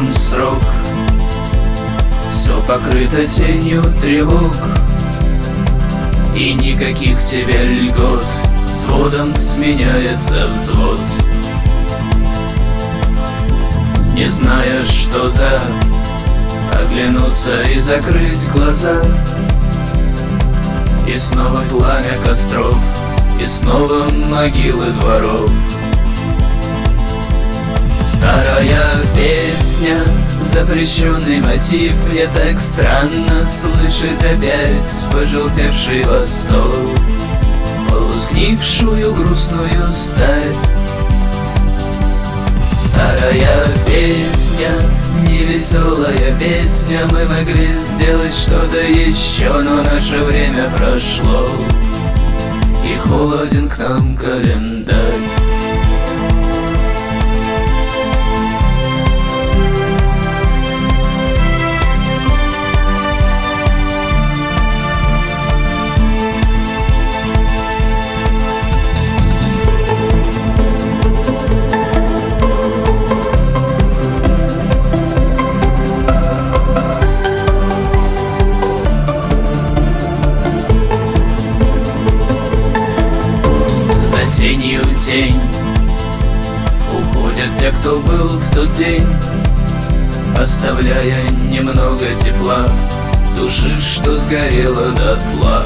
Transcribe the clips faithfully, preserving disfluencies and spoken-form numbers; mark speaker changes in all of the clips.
Speaker 1: нам срок. Все покрыто тенью тревог, и никаких тебе льгот, сводом сменяется взвод. Не зная, что за, оглянуться и закрыть глаза, и снова пламя костров, и снова могилы дворов. Старая песня, запрещенный мотив. Мне так странно слышать опять пожелтевший восток, полускнившую грустную сталь. Старая песня, невеселая песня. Мы могли сделать что-то еще, но наше время прошло, и холоден к нам календарь. Тенью тень уходят те, кто был в тот день, оставляя немного тепла души, что сгорела дотла.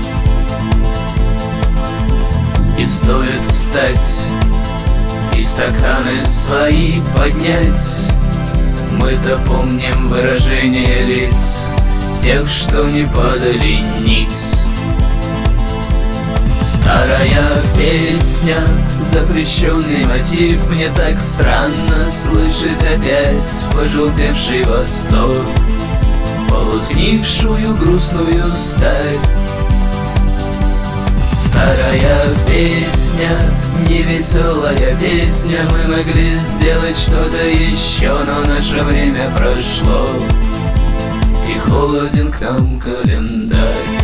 Speaker 1: И стоит встать и стаканы свои поднять, мы-то помним выражение лиц тех, что не падали ниц. Старая песня, запрещенный мотив. Мне так странно слышать опять пожелтевший восток, полускнившую грустную сталь. Старая песня, невеселая песня. Мы могли сделать что-то еще, но наше время прошло, и холоден к нам календарь.